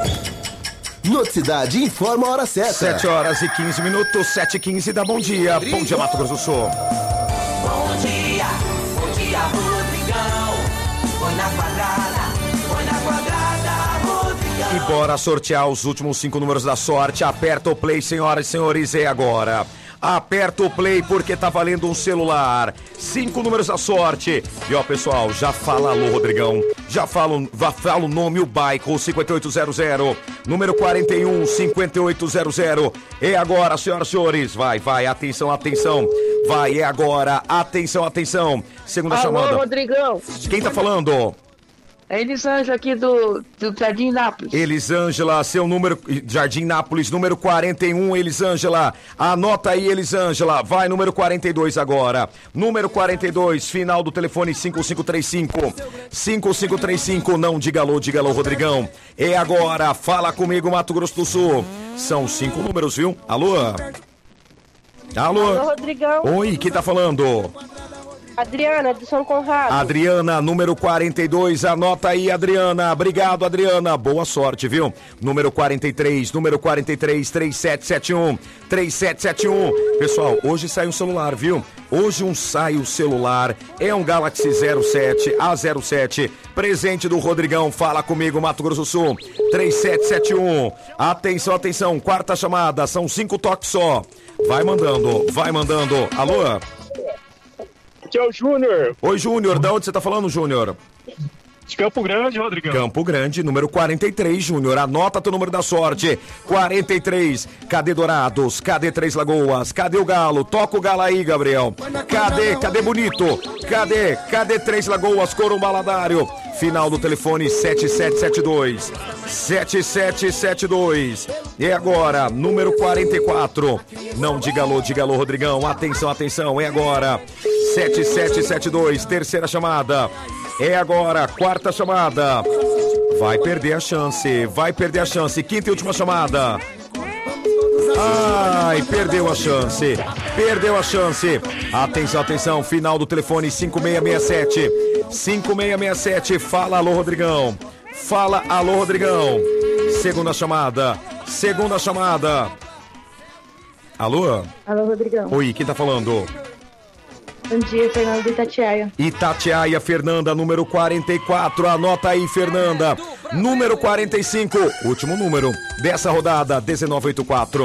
Noticidade informa a hora certa. 7 horas e 15 minutos, 7h15 da Bom Dia. Bom dia, Mato Grosso do Sul. Bom dia, Rodrigão. Põe na quadrada, Rodrigão. E bora sortear os últimos 5 números da sorte. Aperta o play, senhoras e senhores, é agora. Aperta o play porque tá valendo um celular. 5 números da sorte. E ó, pessoal, já fala alô, Rodrigão. Já fala o nome, o bairro, 5800. Número 41, 5800. É agora, senhoras e senhores. Vai, atenção. Vai, é agora. Atenção. Segunda chamada. Alô, Rodrigão. Quem tá falando? É Elisângela aqui do Jardim Nápoles. Elisângela, seu número, Jardim Nápoles, número 41, Elisângela. Anota aí, Elisângela. Vai, número 42 agora. Número 42, final do telefone 5535. 5535, não diga alô, Rodrigão. É agora, fala comigo, Mato Grosso do Sul. São 5 números, viu? Alô, Rodrigão. Oi, quem tá falando? Adriana, de São Conrado. Adriana, número 42, anota aí, Adriana. Obrigado, Adriana. Boa sorte, viu? Número 43, 3771. 3771. Pessoal, hoje sai um celular, viu? Hoje sai o celular. É um Galaxy 07, A07. Presente do Rodrigão. Fala comigo, Mato Grosso do Sul. 3771. Atenção. Quarta chamada. São 5 toques só. Vai mandando. Alô? Aqui é o Júnior. Oi, Júnior. Da onde você tá falando, Júnior? De Campo Grande, Rodrigão. Campo Grande, número 43, Júnior. Anota teu número da sorte. 43. Cadê Dourados? Cadê Três Lagoas? Cadê o Galo? Toca o Galo aí, Gabriel. Cadê Bonito? Cadê Três Lagoas? Corumbá Ladário. Final do telefone 7772. 7772. E agora, número 44. Não diga alô, Rodrigão. Atenção. É agora. 7772. Terceira chamada. É agora, quarta chamada. Vai perder a chance. Quinta e última chamada. Ai, perdeu a chance. Atenção. Final do telefone 5667. 5667. Fala, alô, Rodrigão. Fala, alô, Rodrigão. Segunda chamada. Alô? Alô, Rodrigão. Oi, quem tá falando? Bom dia, Fernanda de Itatiaia. Itatiaia, Fernanda, número 44. Anota aí, Fernanda. Número 45, último número dessa rodada, 1984.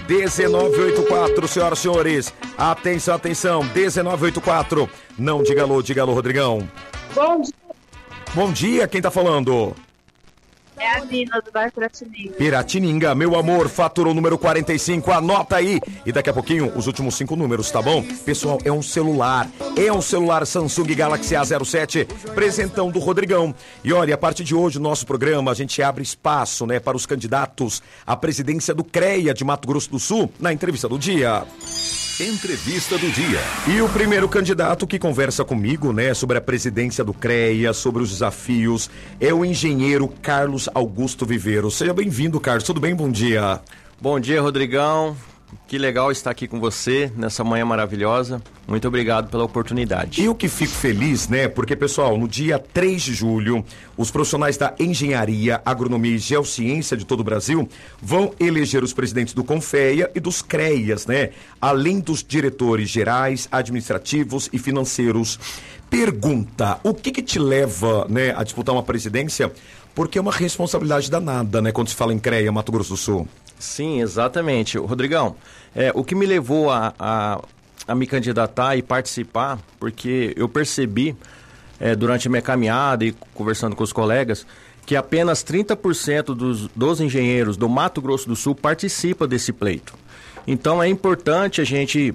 1984, senhoras e senhores. Atenção, 1984. Não, diga alô, Rodrigão. Bom dia. Bom dia, quem tá falando? É a Nina do bairro Piratininga. Piratininga, meu amor, faturou número 45, anota aí. E daqui a pouquinho, os últimos 5 números, tá bom? Pessoal, é um celular Samsung Galaxy A07, presentão do Rodrigão. E olha, a partir de hoje, no nosso programa, a gente abre espaço, né, para os candidatos à presidência do CREA de Mato Grosso do Sul, na entrevista do dia. Entrevista do dia. E o primeiro candidato que conversa comigo, né, sobre a presidência do CREA, sobre os desafios, é o engenheiro Carlos Augusto Viveiro. Seja bem-vindo, Carlos. Tudo bem? Bom dia. Bom dia, Rodrigão. Que legal estar aqui com você nessa manhã maravilhosa. Muito obrigado pela oportunidade. Eu que fico feliz, né? Porque, pessoal, no dia 3 de julho, os profissionais da engenharia, agronomia e geociência de todo o Brasil vão eleger os presidentes do Confeia e dos CREAs, né? Além dos diretores gerais, administrativos e financeiros. Pergunta, o que te leva, né, a disputar uma presidência? Porque é uma responsabilidade danada, né? Quando se fala em CREA, Mato Grosso do Sul. Sim, exatamente. Rodrigão, o que me levou a me candidatar e participar, porque eu percebi durante a minha caminhada e conversando com os colegas, que apenas 30% dos engenheiros do Mato Grosso do Sul participa desse pleito. Então é importante a gente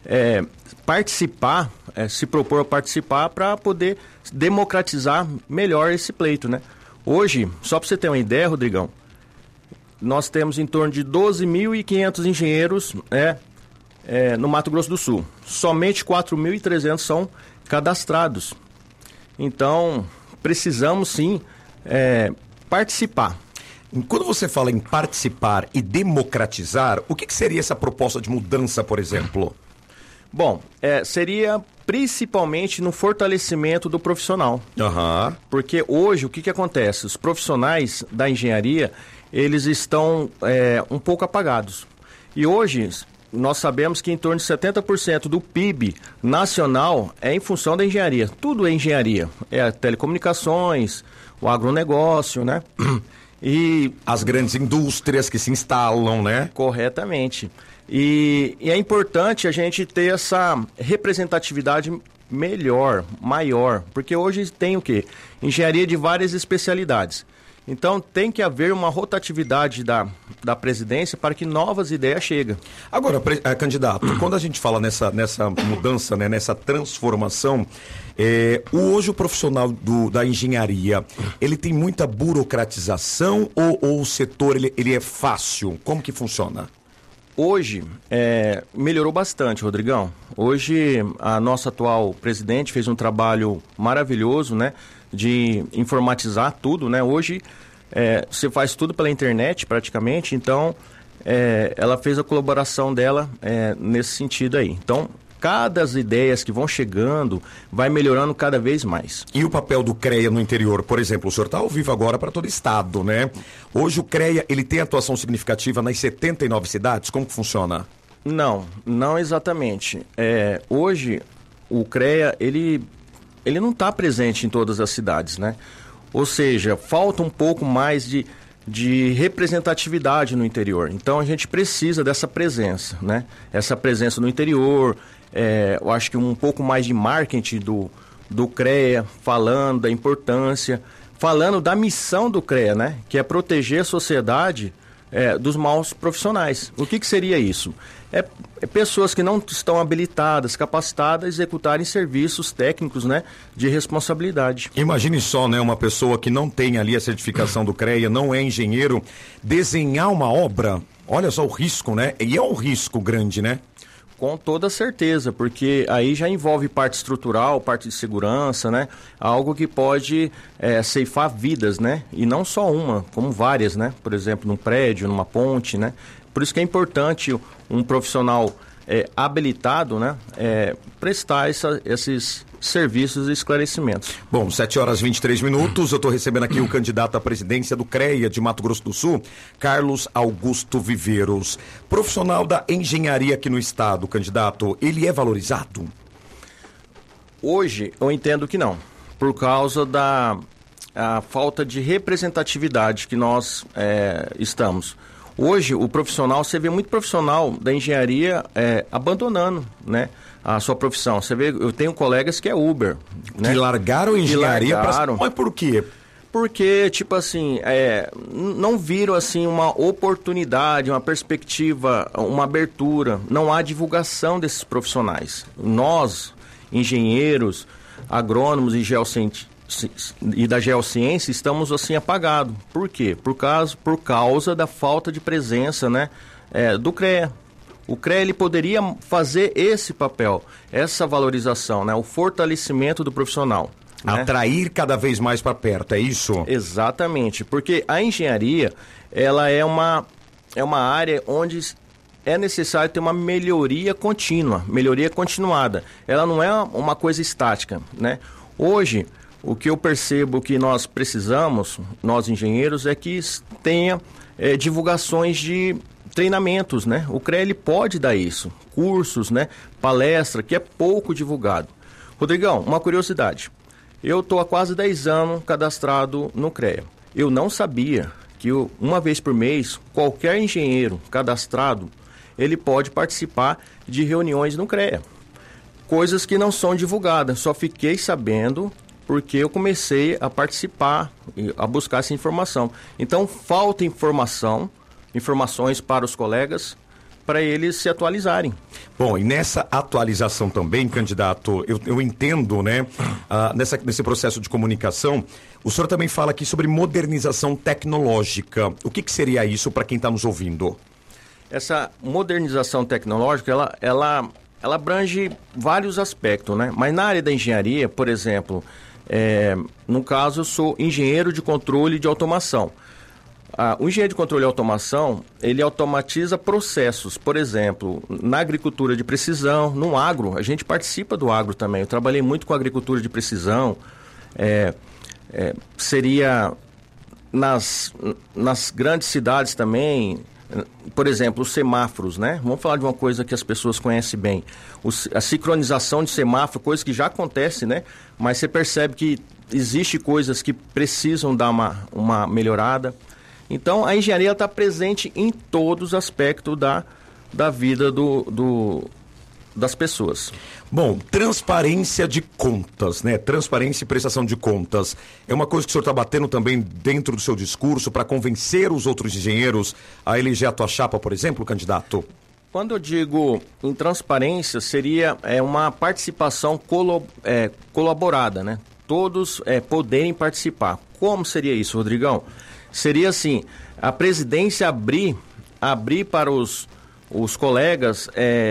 participar, se propor a participar para poder democratizar melhor esse pleito, né? Hoje, só para você ter uma ideia, Rodrigão, nós temos em torno de 12.500 engenheiros no Mato Grosso do Sul. Somente 4.300 são cadastrados. Então, precisamos sim participar. Quando você fala em participar e democratizar, o que seria essa proposta de mudança, por exemplo? Bom, seria principalmente no fortalecimento do profissional. Porque hoje, o que acontece? Os profissionais da engenharia, eles estão um pouco apagados. E hoje, nós sabemos que em torno de 70% do PIB nacional é em função da engenharia. Tudo é engenharia. É telecomunicações, o agronegócio, né? E as grandes indústrias que se instalam, né? Corretamente. E é importante a gente ter essa representatividade maior, porque hoje tem o quê? Engenharia de várias especialidades. Então tem que haver uma rotatividade da presidência para que novas ideias cheguem. Agora, candidato, quando a gente fala nessa mudança, né, nessa transformação, hoje o profissional da engenharia, ele tem muita burocratização ou o setor ele é fácil? Como que funciona? Hoje, melhorou bastante, Rodrigão. Hoje, a nossa atual presidente fez um trabalho maravilhoso, né? De informatizar tudo, né? Hoje, você faz tudo pela internet, praticamente. Então, ela fez a colaboração dela nesse sentido aí. Então, cada as ideias que vão chegando, vai melhorando cada vez mais. E o papel do CREA no interior? Por exemplo, o senhor está ao vivo agora para todo o estado, né? Hoje o CREA, ele tem atuação significativa nas 79 cidades? Como que funciona? Não exatamente. Hoje, o CREA, ele não está presente em todas as cidades, né? Ou seja, falta um pouco mais de representatividade no interior. Então, a gente precisa dessa presença, né? Essa presença no interior, eu acho que um pouco mais de marketing do CREA, falando da importância, falando da missão do CREA, né? Que é proteger a sociedade dos maus profissionais. O que seria isso? Pessoas que não estão habilitadas, capacitadas a executarem serviços técnicos, né, de responsabilidade. Imagine só, né, uma pessoa que não tem ali a certificação do CREA, não é engenheiro, desenhar uma obra, olha só o risco, né? E é um risco grande, né? Com toda certeza, porque aí já envolve parte estrutural, parte de segurança, né? Algo que pode ceifar vidas, né? E não só uma, como várias, né? Por exemplo, num prédio, numa ponte, né? Por isso que é importante um profissional habilitado, né? Prestar esses serviços e esclarecimentos. Bom, 7h23, eu estou recebendo aqui o candidato à presidência do CREA de Mato Grosso do Sul, Carlos Augusto Viveiros. Profissional da engenharia aqui no estado, candidato, ele é valorizado? Hoje eu entendo que não, por causa da falta de representatividade que nós estamos. Hoje o profissional, você vê muito profissional da engenharia abandonando, né, a sua profissão. Você vê, eu tenho colegas que é Uber, né? Que largaram a engenharia Mas por quê? Porque, tipo assim, não viram assim uma oportunidade, uma perspectiva, uma abertura. Não há divulgação desses profissionais. Nós, engenheiros, agrônomos e da geociência, estamos assim apagados. Por quê? Por causa da falta de presença, né, do CREA. O CREA ele poderia fazer esse papel, essa valorização, né, o fortalecimento do profissional. Né? Atrair cada vez mais para perto, é isso? Exatamente, porque a engenharia ela é uma área onde é necessário ter uma melhoria contínua, melhoria continuada. Ela não é uma coisa estática, né? Hoje, o que eu percebo que nós precisamos, nós engenheiros, é que tenha divulgações de treinamentos, né? O CREA ele pode dar isso, cursos, né? Palestra, que é pouco divulgado. Rodrigão, uma curiosidade. Eu estou há quase 10 anos cadastrado no CREA. Eu não sabia que uma vez por mês, qualquer engenheiro cadastrado, ele pode participar de reuniões no CREA. Coisas que não são divulgadas, só fiquei sabendo porque eu comecei a participar, a buscar essa informação. Então, falta informações para os colegas, para eles se atualizarem. Bom, e nessa atualização também, candidato, eu entendo, né, nesse processo de comunicação, o senhor também fala aqui sobre modernização tecnológica. O que seria isso para quem está nos ouvindo? Essa modernização tecnológica, ela abrange vários aspectos, né? Mas na área da engenharia, por exemplo, no caso eu sou engenheiro de controle de automação. O engenheiro de controle e automação, ele automatiza processos. Por exemplo, na agricultura de precisão, no agro, a gente participa do agro também. Eu trabalhei muito com agricultura de precisão. Seria nas grandes cidades também, por exemplo, os semáforos, né? Vamos falar de uma coisa que as pessoas conhecem bem. A sincronização de semáforo, coisa que já acontece, né? Mas você percebe que existe coisas que precisam dar uma melhorada. Então, a engenharia está presente em todos os aspectos da vida das pessoas. Bom, transparência de contas, né? Transparência e prestação de contas. É uma coisa que o senhor está batendo também dentro do seu discurso para convencer os outros engenheiros a eleger a tua chapa, por exemplo, candidato? Quando eu digo em transparência, seria uma participação colaborada, né? Todos poderem participar. Como seria isso, Rodrigão? Seria assim, a presidência abrir para os colegas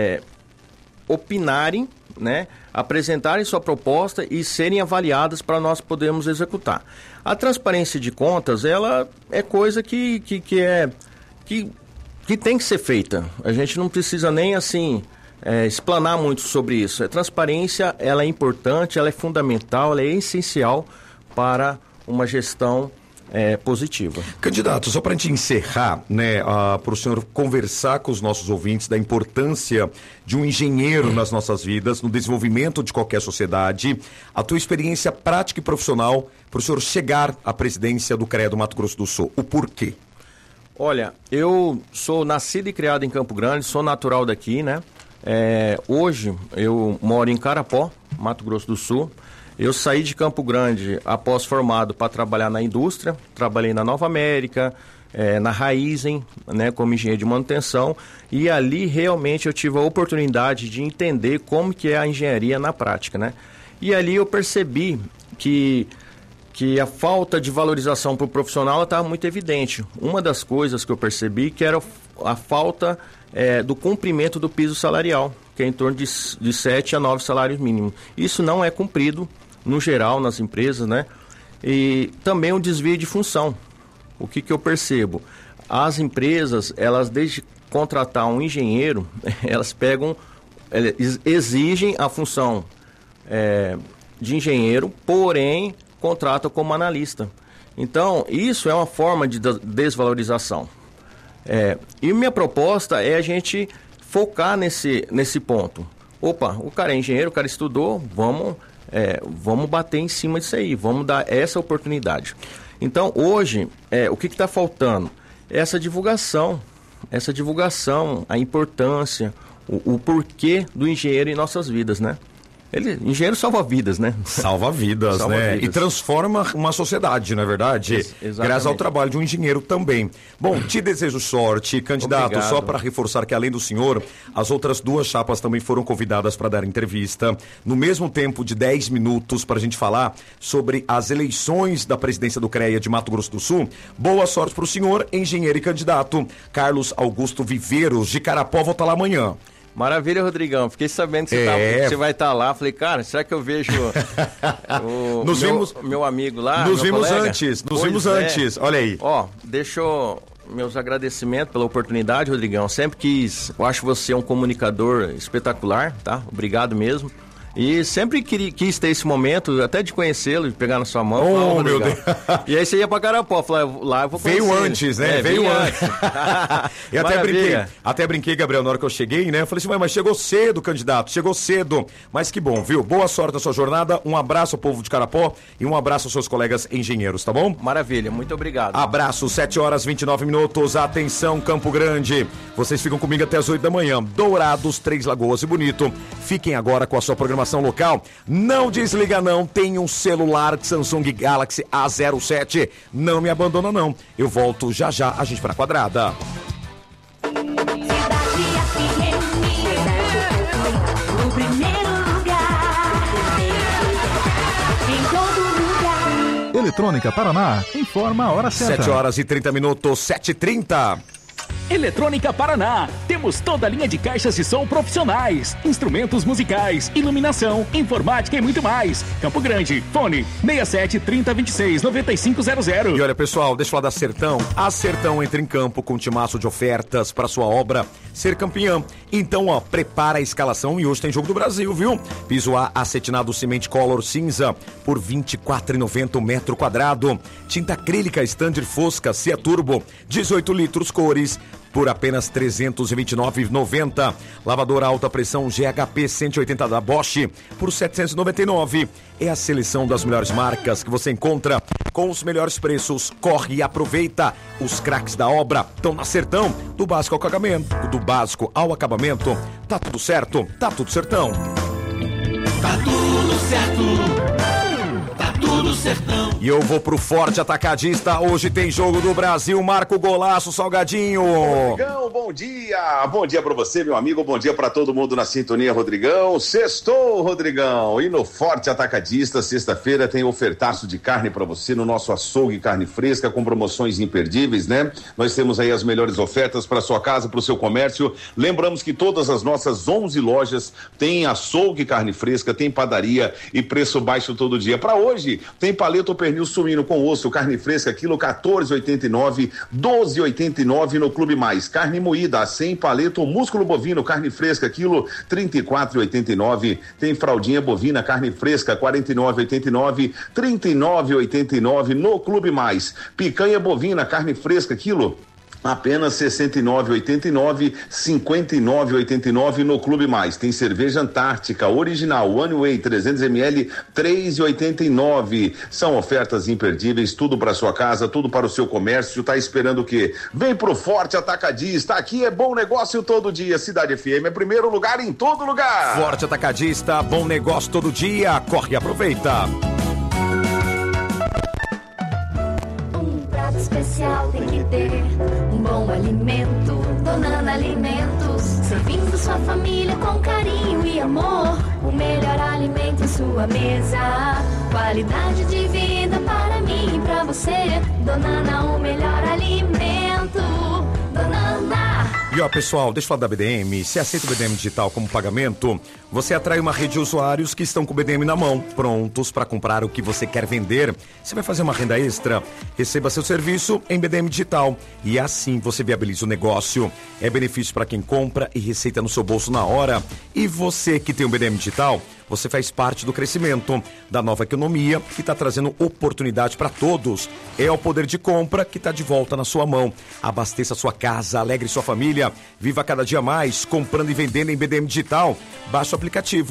opinarem, né, apresentarem sua proposta e serem avaliadas para nós podermos executar. A transparência de contas, ela é coisa que tem que ser feita. A gente não precisa nem assim explanar muito sobre isso. A transparência, ela é importante, ela é fundamental, ela é essencial para uma gestão positiva. Candidato, só para a gente encerrar, né, para o senhor conversar com os nossos ouvintes da importância de um engenheiro nas nossas vidas, no desenvolvimento de qualquer sociedade, a tua experiência prática e profissional para o senhor chegar à presidência do CREA do Mato Grosso do Sul. O porquê? Olha, eu sou nascido e criado em Campo Grande, sou natural daqui, né? Hoje eu moro em Carapó, Mato Grosso do Sul. Eu saí de Campo Grande após formado para trabalhar na indústria, trabalhei na Nova América, na Raizen, né, como engenheiro de manutenção, e ali realmente eu tive a oportunidade de entender como que é a engenharia na prática, né? E ali eu percebi que a falta de valorização para o profissional estava muito evidente. Uma das coisas que eu percebi que era a falta do cumprimento do piso salarial, que é em torno de 7 a 9 salários mínimos. Isso não é cumprido no geral nas empresas, né? E também o desvio de função. O que eu percebo? As empresas, elas desde contratar um engenheiro, elas exigem a função de engenheiro, porém contrata como analista. Então, isso é uma forma de desvalorização. E minha proposta é a gente focar nesse ponto. Opa, o cara é engenheiro, o cara estudou, vamos bater em cima disso aí, vamos dar essa oportunidade. Então, hoje, o que está faltando? Essa divulgação, a importância, o porquê do engenheiro em nossas vidas, né? Engenheiro salva vidas, né? Salva vidas, né? E transforma uma sociedade, não é verdade? Exatamente. Graças ao trabalho de um engenheiro também. Bom, te desejo sorte, candidato. Obrigado. Só para reforçar que além do senhor, as outras 2 chapas também foram convidadas para dar entrevista. No mesmo tempo de 10 minutos para a gente falar sobre as eleições da presidência do CREA de Mato Grosso do Sul. Boa sorte para o senhor, engenheiro e candidato Carlos Augusto Viveiros, de Carapó. Vou estar lá amanhã. Maravilha, Rodrigão. Fiquei sabendo que você vai estar lá. Falei, cara, será que eu vejo meu amigo lá? Nos vimos antes. Olha aí. Deixo meus agradecimentos pela oportunidade, Rodrigão. Sempre quis, eu acho você um comunicador espetacular, tá? Obrigado mesmo. E sempre quis ter esse momento, até de conhecê-lo, de pegar na sua mão. Meu Deus. E aí você ia pra Carapó, falei, lá eu vou conhecer. Veio antes, né? Veio antes. E Maravilha. até brinquei, Gabriel, na hora que eu cheguei, né? Eu falei assim, mas chegou cedo, candidato, chegou cedo. Mas que bom, viu? Boa sorte na sua jornada, um abraço ao povo de Carapó e um abraço aos seus colegas engenheiros, tá bom? Maravilha, muito obrigado. Abraço, 7h29. Atenção, Campo Grande. Vocês ficam comigo até as 8 da manhã. Dourados, Três Lagoas e Bonito. Fiquem agora com a sua programação local. Não desliga não, tem um celular Samsung Galaxy A07. Não me abandona não. Eu volto já, a gente pra quadrada. No primeiro lugar, em todo lugar. Eletrônica Paraná, informa a hora certa. 7h30, 7h30. Eletrônica Paraná. Temos toda a linha de caixas de som profissionais, instrumentos musicais, iluminação, informática e muito mais. Campo Grande, fone 67 30 26 9500. E olha, pessoal, deixa eu falar da Sertão. A Sertão entra em campo com um timaço de ofertas para sua obra ser campeã. Então, prepara a escalação e hoje tem Jogo do Brasil, viu? Piso A acetinado Cement Color cinza por R$ 24,90 metro quadrado. Tinta acrílica Standard Fosca Cia Turbo, 18 litros cores, por apenas R$ 329,90. Lavadora alta pressão GHP 180 da Bosch por R$ 799. É a seleção das melhores marcas que você encontra com os melhores preços. Corre e aproveita. Os craques da obra estão na Sertão. Do básico ao acabamento. Tá tudo certo? Tá tudo Sertão. Tá tudo certo. Tá tudo Sertão. E eu vou pro Forte Atacadista. Hoje tem Jogo do Brasil. Marco Golaço, Salgadinho. Rodrigão, bom dia. Bom dia pra você, meu amigo. Bom dia pra todo mundo na sintonia, Rodrigão. Sextou, Rodrigão. E no Forte Atacadista, sexta-feira, tem ofertaço de carne pra você no nosso açougue Carne Fresca, com promoções imperdíveis, né? Nós temos aí as melhores ofertas pra sua casa, pro seu comércio. Lembramos que todas as nossas 11 lojas têm açougue Carne Fresca, tem padaria e preço baixo todo dia. Pra hoje, tem paleta ou pernil suíno com osso, carne fresca, quilo 14,89, 12,89 no Clube Mais. Carne moída, sem paleta ou músculo bovino, carne fresca, quilo 34,89. Tem fraldinha bovina, carne fresca, 49,89, 39,89 no Clube Mais. Picanha bovina, carne fresca, quilo apenas 69,89, 59,89 no Clube Mais. Tem cerveja Antártica original One Way 300ml 3,89. São ofertas imperdíveis, tudo para sua casa, tudo para o seu comércio. Tá esperando o quê? Vem pro Forte Atacadista. Aqui é bom negócio todo dia. Cidade FM é primeiro lugar em todo lugar. Forte Atacadista, bom negócio todo dia. Corre e aproveita. Especial tem que ter um bom alimento. Donana Alimentos, servindo sua família com carinho e amor. O melhor alimento em sua mesa, qualidade de vida para mim e para você. Donana, o melhor alimento. Donana. E pessoal, deixa eu falar da BDM. Se aceita o BDM digital como pagamento, você atrai uma rede de usuários que estão com o BDM na mão, prontos para comprar o que você quer vender. Você vai fazer uma renda extra? Receba seu serviço em BDM digital e assim você viabiliza o negócio. É benefício para quem compra e receita no seu bolso na hora. E você que tem o BDM digital, você faz parte do crescimento da nova economia que está trazendo oportunidade para todos. É o poder de compra que está de volta na sua mão. Abasteça sua casa, alegre sua família, viva cada dia mais, comprando e vendendo em BDM Digital. Baixe o aplicativo